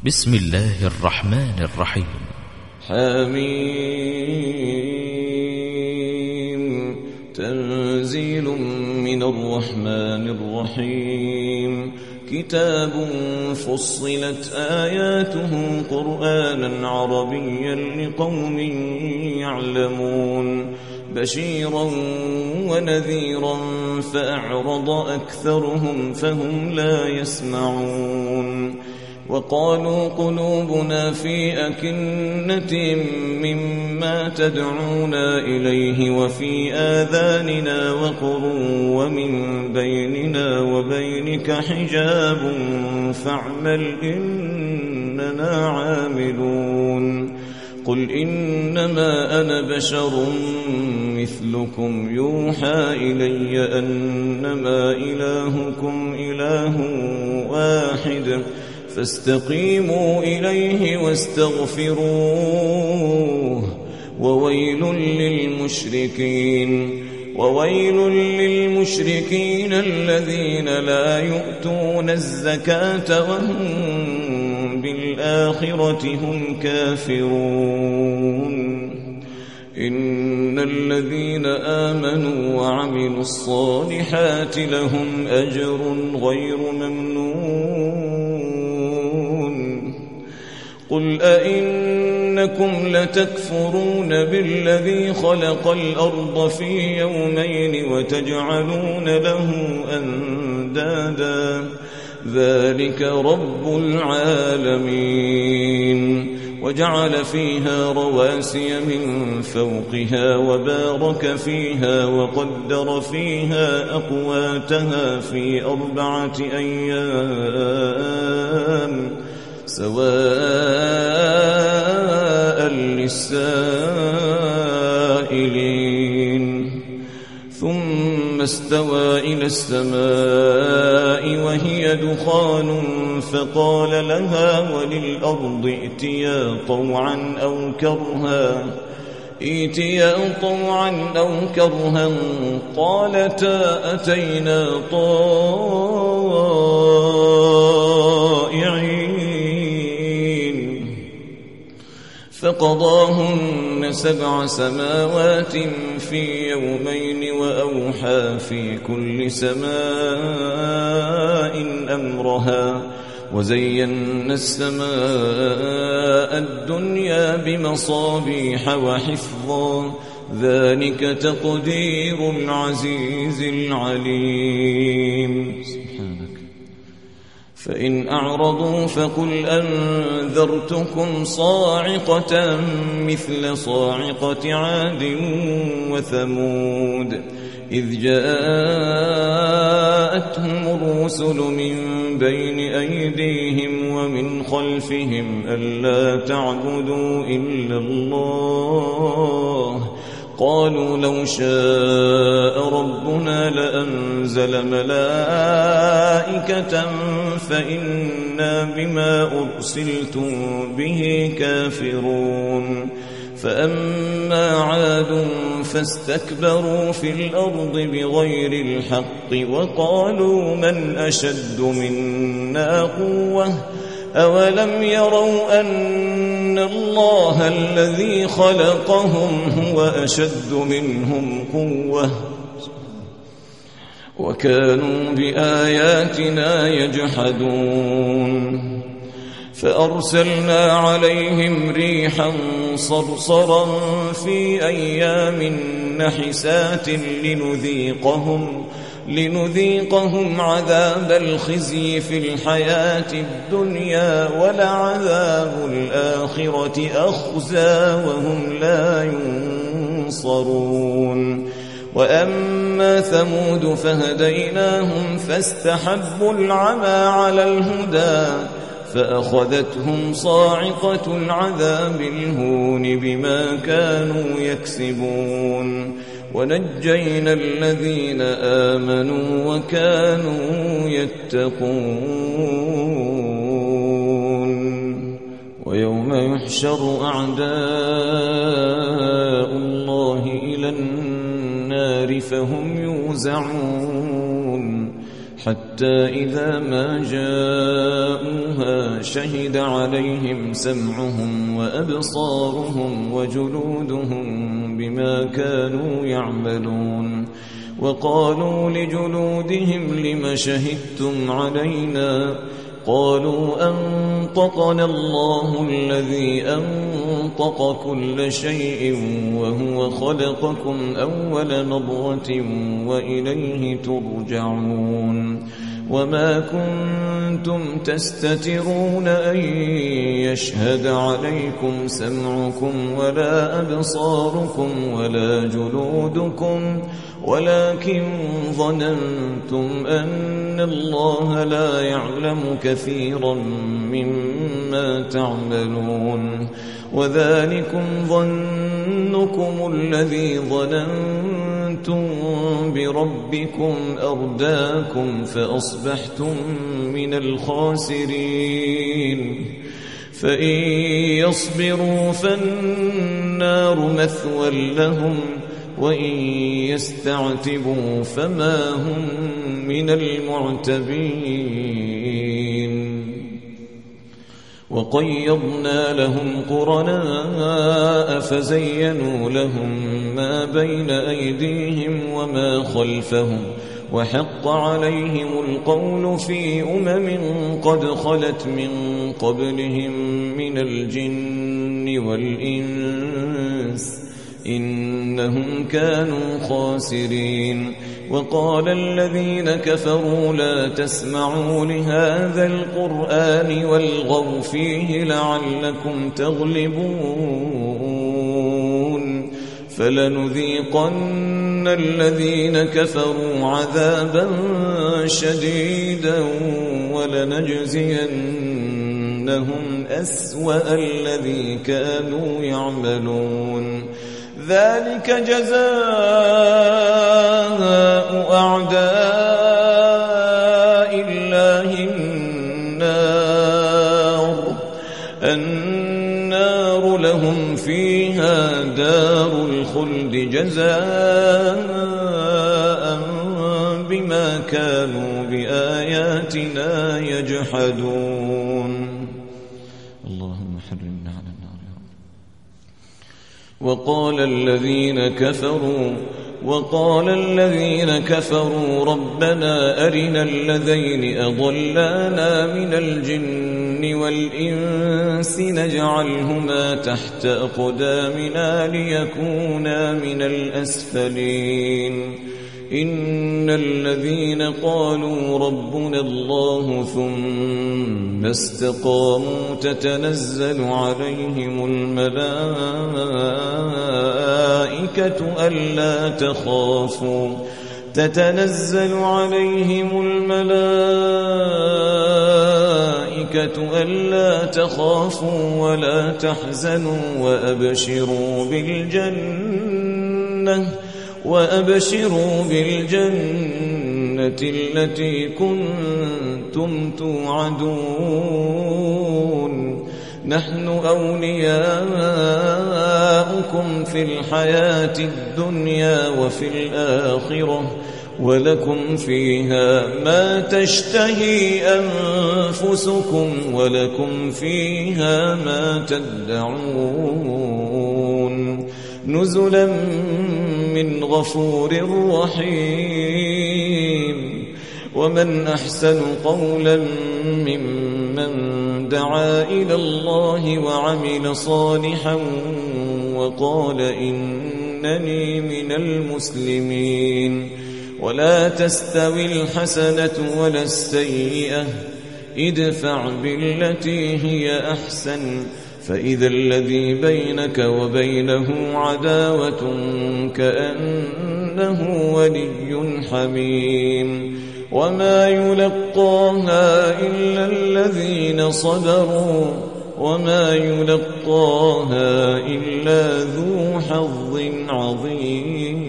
بسم الله الرحمن الرحيم. حميم. تنزيل من الرحمن الرحيم. كتاب فصلت آياته قرآنا عربيا لقوم يعلمون بشيرا ونذيرا فأعرض أكثرهم فهم لا يسمعون. وقالوا قلوبنا في أكنة مما تدعونا إليه وفي آذاننا وقر ومن بيننا وبينك حجاب فاعمل إننا عاملون. قل إنما أنا بشر مثلكم يوحى إلي أنما إلهكم إله واحد فاستقيموا إليه واستغفروه وويل للمشركين الذين لا يؤتون الزكاة وهم بالآخرة هم كافرون. إن الذين آمنوا وعملوا الصالحات لهم أجر غير ممنون. قل أئنكم لتكفرون بالذي خلق الأرض في يومين وتجعلون له أندادا ذلك رب العالمين. وجعل فيها رواسي من فوقها وبارك فيها وقدر فيها أقواتها في 4 أيام سواء للسائلين. ثم استوى إلى السماء وهي دخان فقال لها وللأرض ائتيا طوعا أو كرها قالتا أتينا طائعين. فقضاهن 7 سماوات في يومين وأوحى في كل سماء أمرها وزينا السماء الدنيا بمصابيح وحفظا ذلك تقدير العزيز العليم. فإن أعرضوا فقل أنذرتكم صاعقة مثل صاعقة عاد وثمود إذ جاءتهم الرسل من بين أيديهم ومن خلفهم ألا تعبدوا إلا الله قالوا لو شاء ربنا لأنزل ملائكة فإنا بما أرسلتم به كافرون. فأما عاد فاستكبروا في الأرض بغير الحق وقالوا من أشد منا قوة أولم يروا أن الله الذي خلقهم هو أشد منهم قوة وكانوا بآياتنا يجحدون. فأرسلنا عليهم ريحا صرصرا في أيام نحسات لنذيقهم عذاب الخزي في الحياة الدنيا ولعذاب الآخرة أخزى وهم لا ينصرون. وأما ثمود فهديناهم فاستحبوا العمى على الهدى فأخذتهم صاعقة العذاب الهون بما كانوا يكسبون. ونجينا الذين آمنوا وكانوا يتقون. ويوم يحشر أعداء الله إلى النار فهم يوزعون حتى إذا ما جاءوها شهد عليهم سمعهم وأبصارهم وجلودهم بما كانوا يعملون وقالوا لجلودهم لم شهدتم علينا قالوا أنطقنا الله الذي أنطق كل شيء وهو خلقكم أول مرة وإليه ترجعون وما كنتم تستترون أن يشهد عليكم سمعكم ولا أبصاركم ولا جلودكم ولكن ظننتم أن الله لا يعلم كثيرا مما تعملون وذلكم ظنكم الذي ظننتم بربكم أرداكم فأصبحتم من الخاسرين فإن يصبروا فالنار مثوى لهم وإن يستعتبوا فما هم من المعتبين وقيضنا لهم قرناء فزينوا لهم ما بين أيديهم وما خلفهم وحق عليهم القول في قد خلت من قبلهم من الجن والإنس إنهم كانوا خاسرين وقال الذين كفروا لا تسمعوا لهذا القرآن والغوا فيه لعلكم تغلبون فلنذيقن الذين كفروا عذابا شديدا ولنجزينهم أسوأ الذي كانوا يعملون ذلك جزاء أعداء الله النار لهم فيها دار الخلد جزاء بما كانوا بآياتنا يجحدون اللهم حرمنا على النار. وقال الذين كفروا ربنا أرنا الذين أضلانا من الجن والإنس نجعلهما تحت أقدامنا ليكونا من الأسفلين إن الذين قالوا ربنا الله ثم استقاموا تتنزل عليهم الملائكة ألا تخافوا ولا تحزنوا وأبشروا بالجنة التي كنتم توعدون نحن أولياؤكم في الحياة الدنيا وفي الآخرة ولكم فيها ما تشتهي أنفسكم ولكم فيها ما تدعون نزلا من غفور رحيم ومن أحسن قولا ممن دعا إلى الله وعمل صالحا وقال إنني من المسلمين ولا تستوي الحسنة ولا السيئة ادفع بالتي هي أحسن فإذا الذي بينك وبينه عداوة كأنه ولي حميم وما يلقاها إلا الذين صبروا وما يلقاها إلا ذو حظ عظيم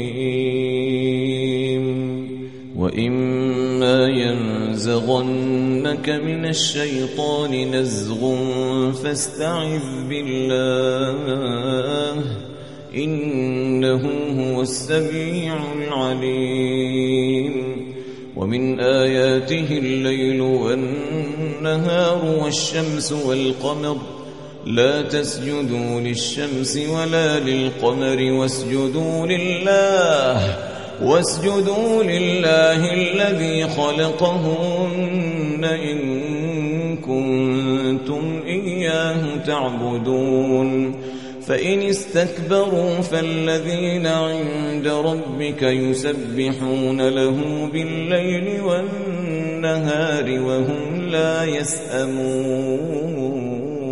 وإما ينزغنك من الشيطان نزغ فاستعذ بالله إنه هو السميع العليم ومن آياته الليل والنهار والشمس والقمر لا تسجدوا للشمس ولا للقمر واسجدوا لله الذي خلقهن إن كنتم إياه تعبدون فإن استكبروا فالذين عند ربك يسبحون له بالليل والنهار وهم لا يسأمون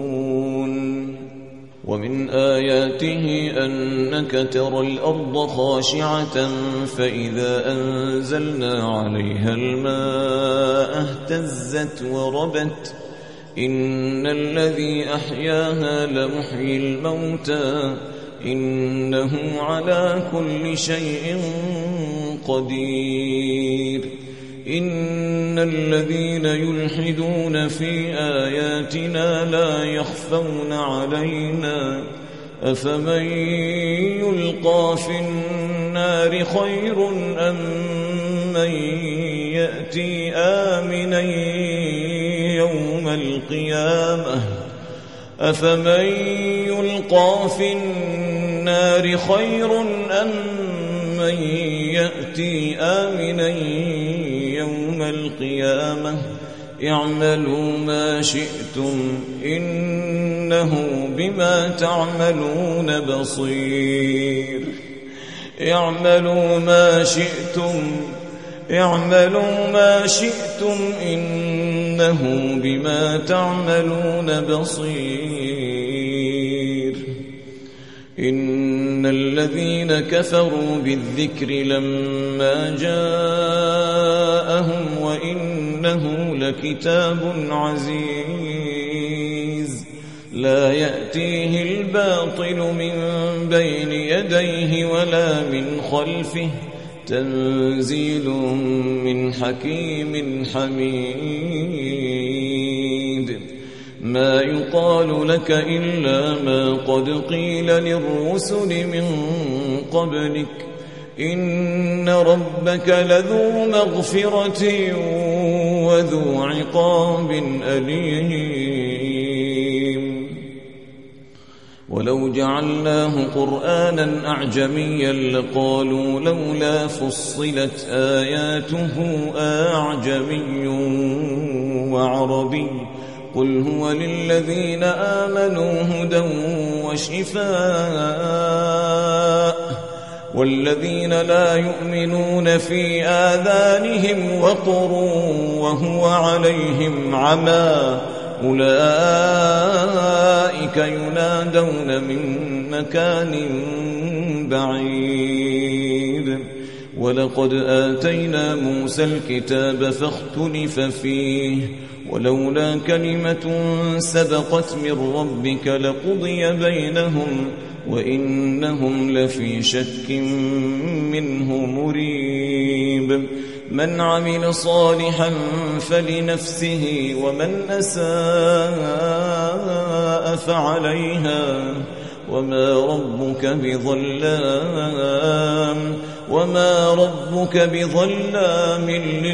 ومن آياته أنك ترى الأرض خاشعة فإذا أنزلنا عليها الماء اهتزت وربت إن الذي أحياها لمحيي الموتى إنه على كل شيء قدير إن الذين يلحدون في آياتنا لا يخفون علينا أفمن يلقى في النار خير أم من يأتي آمنا يوم القيامة أفمن يلقى في النار خير أم من يأتي آمنا يوم القيامة اعملوا ما شئتم إنه بما تعملون بصير اعملوا ما شئتم إنه بما تعملون بصير إن الذين كفروا بالذكر لما جاءهم وإنه لكتاب عزيز لا يأتيه الباطل من بين يديه ولا من خلفه تنزيل من حكيم حميد ما يقال لك إلا ما قد قيل للرسل من قبلك إن ربك لذو مغفرة وذو عقاب أليم ولو جعلناه قرآنا أعجميا لقالوا لولا فصلت آياته أعجمي وعربي قل هو للذين آمنوا هدى وشفاء والذين لا يؤمنون في آذانهم وقر وهو عليهم عمى أولئك ينادون من مكان بعيد ولقد آتينا موسى الكتاب فاختلف فيه ولولا كلمة سبقت من ربك لقضي بينهم وإنهم لفي شك منه مريب من عمل صالحا فلنفسه ومن أساء فعليها وما ربك بظلام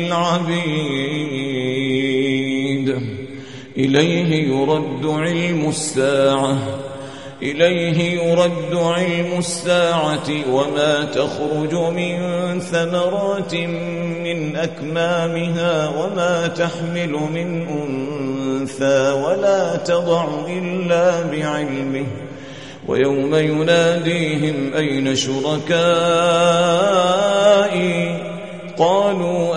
للعبيد إليه يرد علم الساعة وما تخرج من ثمرات من أكمامها وما تحمل من أنثى ولا تضع إلا بعلمه ويوم يناديهم أين شركائي قالوا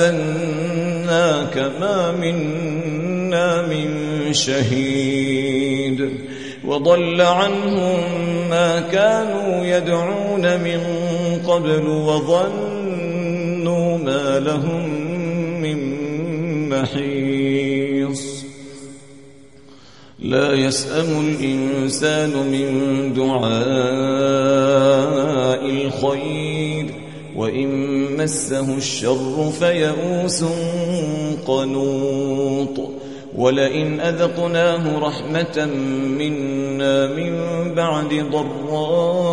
آذناك ما منا من شهيد وضل عنهم ما كانوا يدعون من قبل وظنوا ما لهم من محيص لا يسأم الإنسان من دعاء الخير وإن مسه الشر فيئوس قنوط ولئن أذقناه رحمة منا من بعد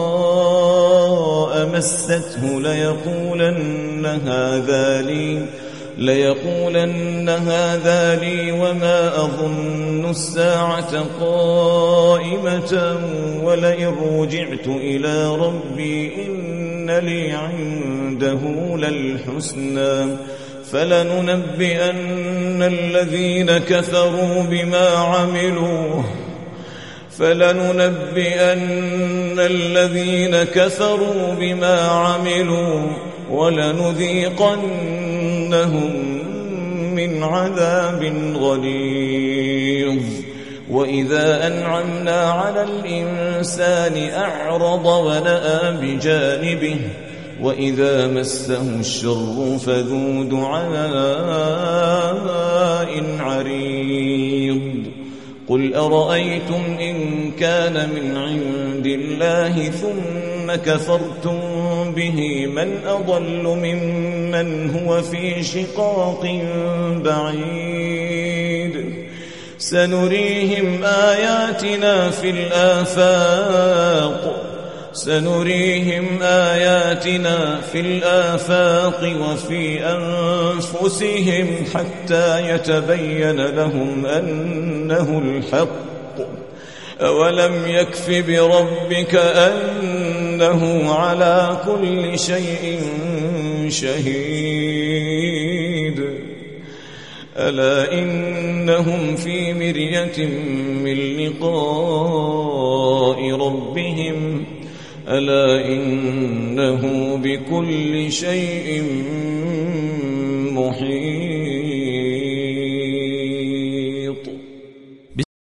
ضراء مسته ليقولن ليقولن هذا لي وما أظن الساعة قائمة ولئن رجعت إلى ربي إن لي عنده للحسنى فلننبئن الذين كفروا بما عملوا ولنذيقنهم من عذاب غليظ وإذا أنعمنا على الإنسان أعرض ونأى بجانبه وإذا مسه الشر فذو دعاء عريض قل أرأيتم إن كان من عند الله ثم كفرتم به من أضل ممن هو في شقاق بعيد سنريهم آياتنا في الآفاق وفي أنفسهم حتى يتبين لهم أنه الحق أولم يكف بربك أنه على كل شيء شهيد ألا إنهم في مرية من لقاء ربهم ألا إنه بكل شيء محيط